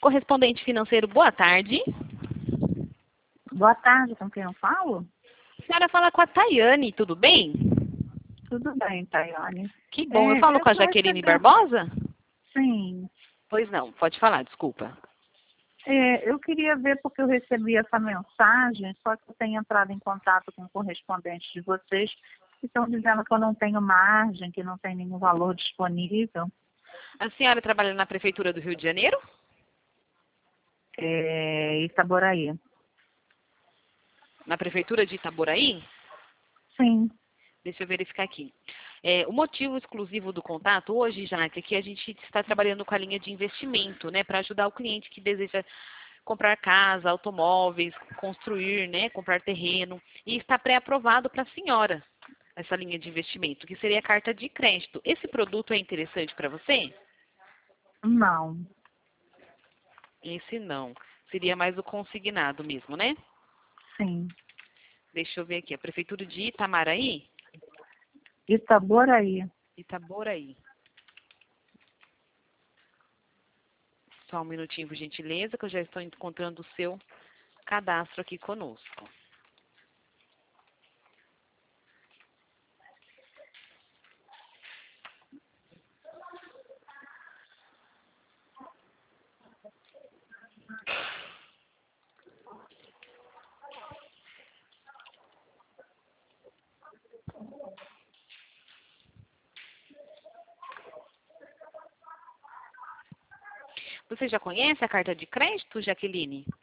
correspondente financeiro, boa tarde. Boa tarde, com quem eu falo? A senhora fala com a Tayane, tudo bem? Tudo bem, Tayane. Que bom, eu falo com a Jaqueline Barbosa? Sim. Pois não, pode falar, desculpa. Eu queria ver porque eu recebi essa mensagem, só que eu tenho entrado em contato com correspondentes de vocês que estão dizendo que eu não tenho margem, que não tem nenhum valor disponível. A senhora trabalha na Prefeitura do Rio de Janeiro? Itaboraí. Na Prefeitura de Itaboraí? Sim. Deixa eu verificar aqui. O motivo exclusivo do contato hoje, Jaque, é que a gente está trabalhando com a linha de investimento, né, para ajudar o cliente que deseja comprar casa, automóveis, construir, né, comprar terreno, e está pré-aprovado para a senhora essa linha de investimento, que seria a carta de crédito. Esse produto é interessante para você? Não. Esse não. Seria mais o consignado mesmo, né? Sim. Deixa eu ver aqui. A Prefeitura de Itamaraí? Itaboraí. Itaboraí. Só um minutinho, por gentileza, que eu já estou encontrando o seu cadastro aqui conosco. Você já conhece a carta de crédito, Jaqueline?